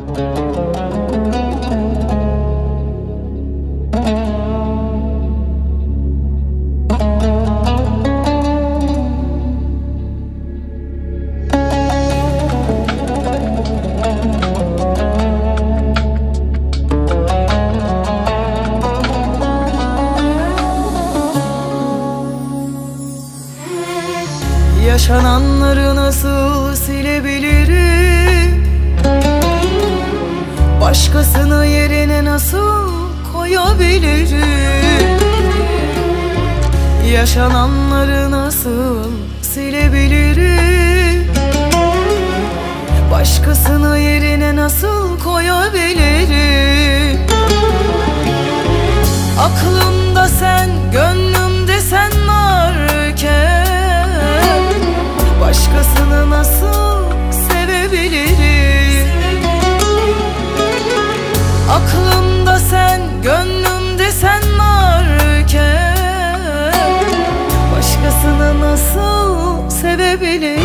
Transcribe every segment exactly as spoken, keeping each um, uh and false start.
Yaşananları nasıl silebilirim? Başkasını yerine nasıl koyabilirim? Yaşananları nasıl silebilirim? Başkasını yerine nasıl koyabilirim? Aklımda sen, gönlümde sen varken başkasını nasıl sevebilirim? Aklımda sen, gönlümde sen varken başkasını nasıl sevebilirim?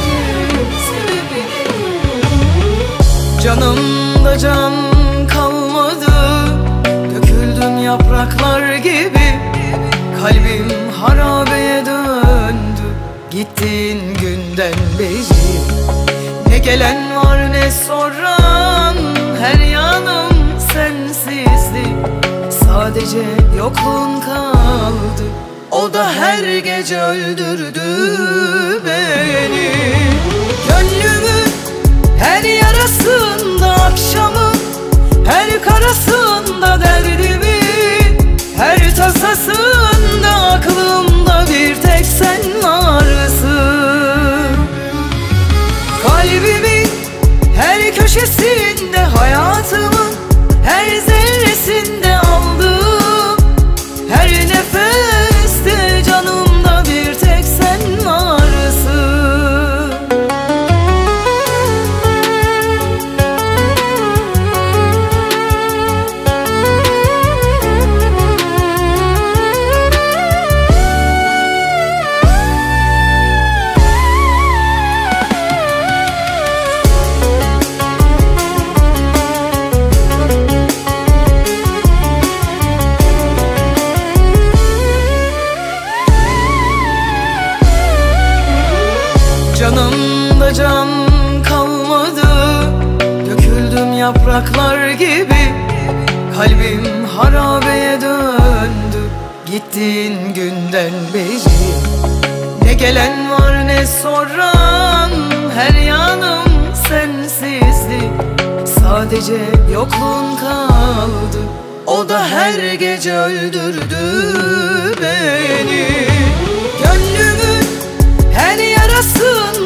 Canımda can kalmadı, döküldüm yapraklar gibi. Kalbim harabeye döndü gittiğin günden beri. Ne gelen var ne soran, her yanım sensizdi. Sadece yokluğun kaldı, o da her gece öldürdü beni. Gönlümün her yarasında akşamın, her karasında derdimin, her tasasında aklımda bir tek sen varsın. Kalbimin her köşesinde, hayatımın her zerresinde aldım. Her nefeste canımda bir tek sen varsın. Canımda can kalmadı, döküldüm yapraklar gibi. Kalbim harabeye döndü gittiğin günden beri. Ne gelen var ne soran, her yanım sensizdi. Sadece yokluğun kaldı, o da her gece öldürdü beni. Gönlümün her yarasın